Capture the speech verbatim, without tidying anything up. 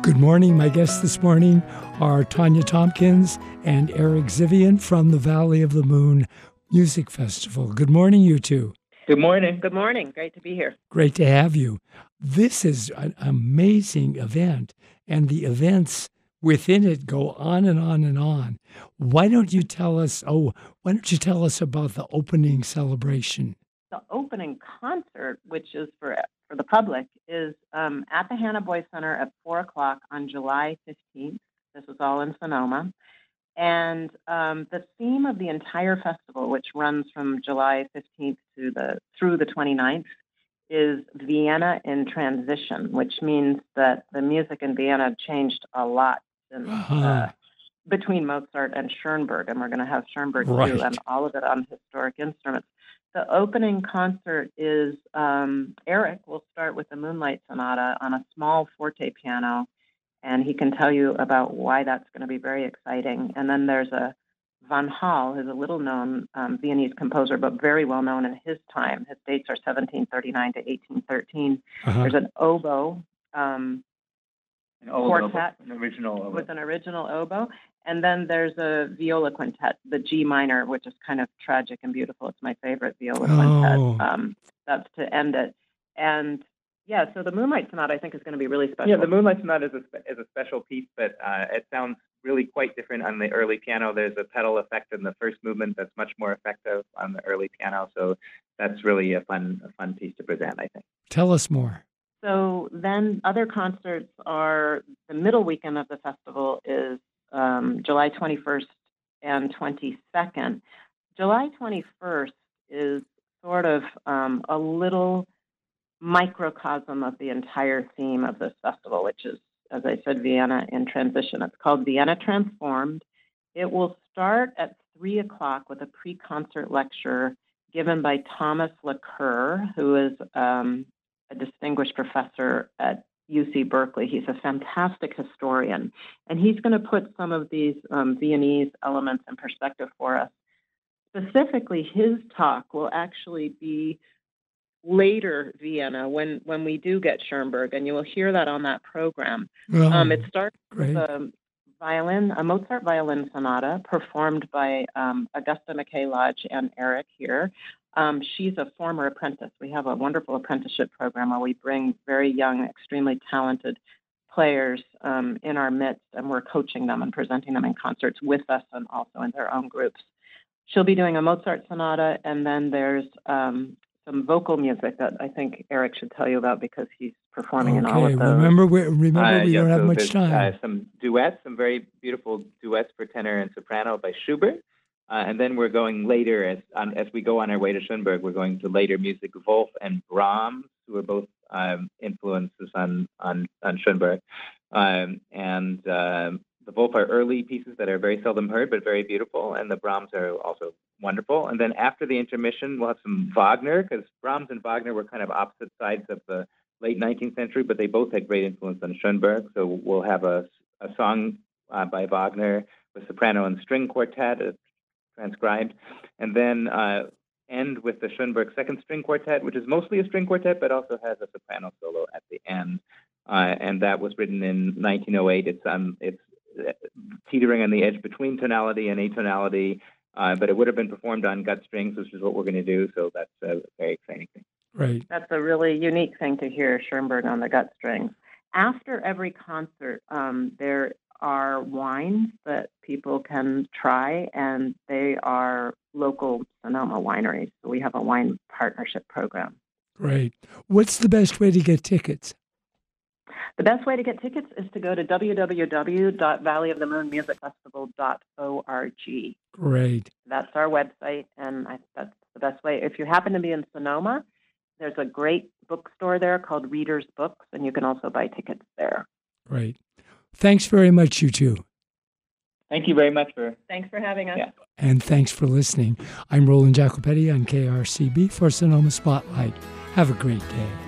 Good morning. My guests this morning are Tanya Tompkins and Eric Zivian from the Valley of the Moon Music Festival. Good morning, you two. Good morning. Good morning. Great to be here. Great to have you. This is an amazing event, and the events within it go on and on and on. Why don't you tell us, oh, why don't you tell us about the opening celebration? The opening concert, which is for for the public, is um, at the Hannah Boy Center at four o'clock on July fifteenth. This is all in Sonoma. And um, the theme of the entire festival, which runs from July fifteenth to the through the twenty-ninth, is Vienna in transition, which means that the music in Vienna changed a lot since, uh-huh. uh, between Mozart and Schoenberg, and we're going to have Schoenberg right. too, and all of it on historic instruments. The opening concert is, um, Eric will start with the Moonlight Sonata on a small forte piano, and he can tell you about why that's going to be very exciting. And then there's a Van Hal, who's a little-known um, Viennese composer, but very well-known in his time. His dates are seventeen thirty-nine to eighteen thirteen. Uh-huh. There's an oboe um, an quartet oboe, an original oboe. with an original oboe. And then there's a viola quintet, the G minor, which is kind of tragic and beautiful. It's my favorite viola quintet. Oh. Um, that's to end it. And yeah, so the Moonlight Sonata, I think, is going to be really special. Yeah, the Moonlight Sonata is a, spe- is a special piece, but uh, it sounds really quite different on the early piano. There's a pedal effect in the first movement that's much more effective on the early piano. So that's really a fun, a fun piece to present, I think. Tell us more. So then other concerts are, the middle weekend of the festival is um, July twenty-first and twenty-second. July twenty-first is sort of um, a little microcosm of the entire theme of this festival, which is, as I said, Vienna in transition. It's called Vienna Transformed. It will start at three o'clock with a pre-concert lecture given by Thomas Lacour, who is um, a distinguished professor at U C Berkeley. He's a fantastic historian, and he's going to put some of these um, Viennese elements in perspective for us. Specifically, his talk will actually be later Vienna, when when we do get Schoenberg, and you will hear that on that program. Oh, um, it starts great. with a violin, a Mozart violin sonata performed by um, Augusta McKay Lodge and Eric here. Um, she's a former apprentice. We have a wonderful apprenticeship program where we bring very young, extremely talented players um, in our midst, and we're coaching them and presenting them in concerts with us and also in their own groups. She'll be doing a Mozart sonata, and then there's um, some vocal music that I think Eric should tell you about because he's performing okay. in all of those. Remember, we, remember uh, we yeah, don't have so much time. Uh, some duets, some very beautiful duets for tenor and soprano by Schubert. Uh, and then we're going later, as um, as we go on our way to Schoenberg, we're going to later music, Wolf and Brahms, who are both um, influences on, on, on Schoenberg. Um, and um, the Wolf are early pieces that are very seldom heard, but very beautiful, and the Brahms are also wonderful. And then after the intermission, we'll have some Wagner, because Brahms and Wagner were kind of opposite sides of the late nineteenth century, but they both had great influence on Schoenberg. So we'll have a, a song uh, by Wagner with soprano and string quartet uh, transcribed, and then uh, end with the Schoenberg second string quartet, which is mostly a string quartet, but also has a soprano solo at the end. Uh, and that was written in nineteen oh eight. It's um, it's teetering on the edge between tonality and atonality, uh, but it would have been performed on gut strings, which is what we're going to do. So that's a very exciting thing. Right. That's a really unique thing to hear Schoenberg on the gut strings. After every concert, um, there are wines that people can try, and they are local Sonoma wineries. So we have a wine partnership program. Great. What's the best way to get tickets? The best way to get tickets is to go to w w w dot valley of the moon music festival dot org. Great. That's our website, and I, that's the best way. If you happen to be in Sonoma, there's a great bookstore there called Reader's Books, and you can also buy tickets there. Great. Thanks very much, you two. Thank you very much for... Thanks for having us. Yeah. And thanks for listening. I'm Roland Jacopetti on K R C B for Sonoma Spotlight. Have a great day.